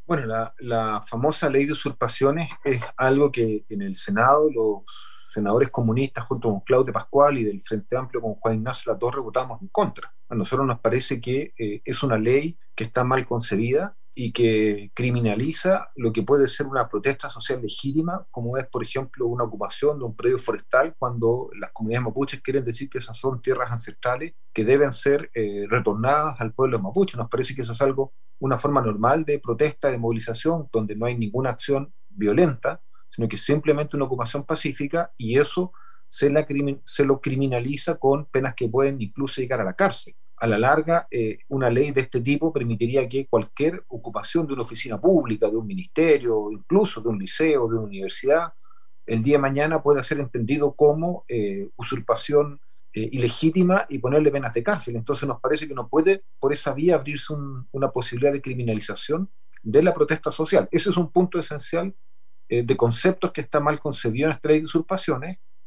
Bueno, la famosa ley de usurpaciones es algo que en el Senado los senadores comunistas junto con Claudio Pascual y del Frente Amplio con Juan Ignacio Latorre votamos en contra. A nosotros nos parece que es una ley que está mal concebida y que criminaliza lo que puede ser una protesta social legítima, como es, por ejemplo, una ocupación de un predio forestal cuando las comunidades mapuches quieren decir que esas son tierras ancestrales que deben ser retornadas al pueblo mapuche. Nos parece que eso es algo, una forma normal de protesta, de movilización, donde no hay ninguna acción violenta, sino que simplemente una ocupación pacífica, y eso se lo criminaliza con penas que pueden incluso llegar a la cárcel. A la larga, una ley de este tipo permitiría que cualquier ocupación de una oficina pública, de un ministerio, incluso de un liceo, de una universidad, el día de mañana pueda ser entendido como usurpación ilegítima y ponerle penas de cárcel. Entonces nos parece que no puede por esa vía abrirse una posibilidad de criminalización de la protesta social. Ese es un punto esencial de conceptos que está mal concebido en esta ley de usurpaciones